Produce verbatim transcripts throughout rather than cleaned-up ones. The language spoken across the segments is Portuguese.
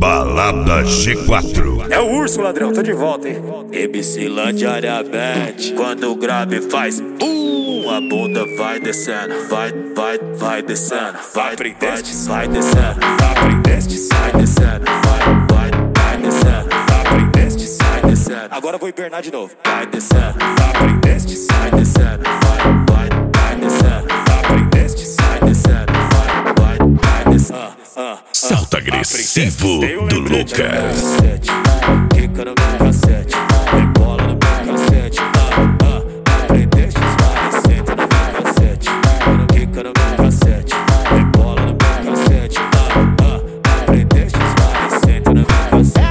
Balada G quatro. É o urso, ladrão, tô de volta, hein? M C lá diariamente. Quando o grave faz um, a bunda vai descendo. Vai, vai, vai descendo. Vai, vai, vai descendo. Vai, desce, sai descendo. Vai, vai, vai descendo. Vai, desce, sai descendo. Agora vou hibernar de novo. Vai descendo. Vai, desce, sai descendo. Vai, vai, vai descendo. Vai, desce, sai descendo. Vai, vai, vai descendo. Salto agressivo do Lucas. Quica no meu cassete, rebola no meu cassete. Aprendeste, vai, senta no meu cassete. Quica no meu cassete, rebola no meu cassete. Aprendeste, vai, senta no meu cassete.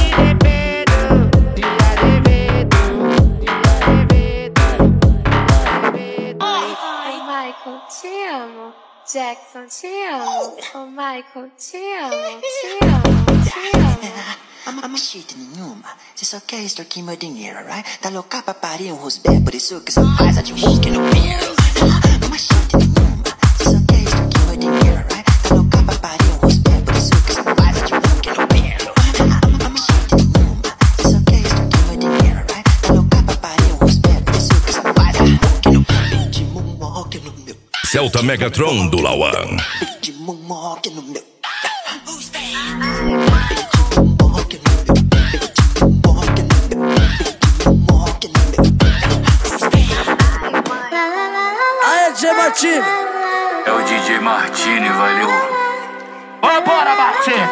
Oi, Michael, te amo. Jackson, te amo. Oh, Michael, te amo, te amo, te amo. I'm, I'm shit nenhuma, você só quer extorquir meu dinheiro, right? Tá louca pra parir um rosbé, por isso que só faz a de whisky no beiro. I'm shit nenhuma, você só quer extorquir meu dinheiro, right? Tá louca pra parir um rosbé, por isso que só faz a de whisky no beiro. I'm shit nenhuma, você só quer extorquir meu dinheiro, right? Tá louca pra parir um rosbé, por isso que só faz a de whisky no beiro. De moonwalk no meu. Celta Megatron do Lauan. De moonwalk no meu. Aê, D J Martini! É o D J Martini, valeu. Vambora, Martini!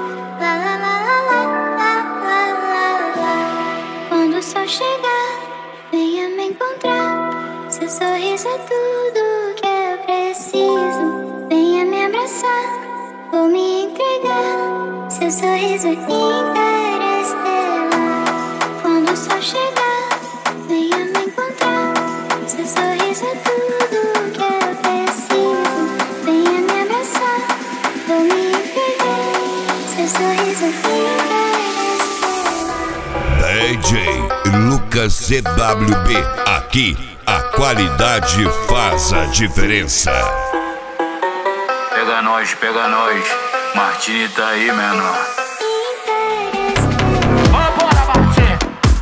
Quando o sol chegar, venha me encontrar. Seu sorriso é tudo que eu preciso. Venha me abraçar, vou me entregar. Seu sorriso é interestelar. Quando o sol chegar, venha me encontrar. Seu sorriso é tudo que eu preciso. Venha me abraçar, vou me entregar. Seu sorriso é interestelar. D J Lucas C W B. Aqui a qualidade faz a diferença. Pega nós, pega nós. Martini tá aí, menor. Vambora, Martini!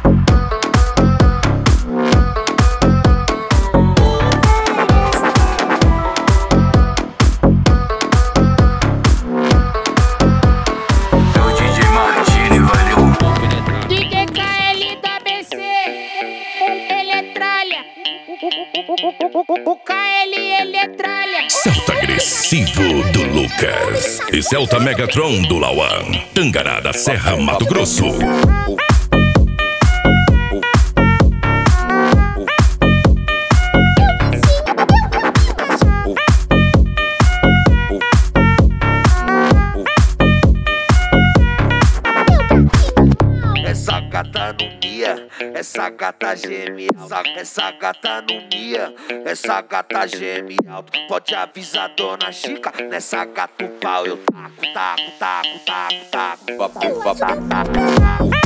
É o D J Martini, valeu. D J K L da B C, ele é tralha. O K L, ele é tralha. Salto agressivo do Lucas. E Celta Megatron do Lauan. Tangará da Serra, Mato Grosso. Essa gata não mia, essa gata geme, essa, essa gata não mia, essa gata geme alto. Pode avisar Dona Chica, nessa gata o pau eu taco, taco, taco, taco, taco. Vapo, vapo.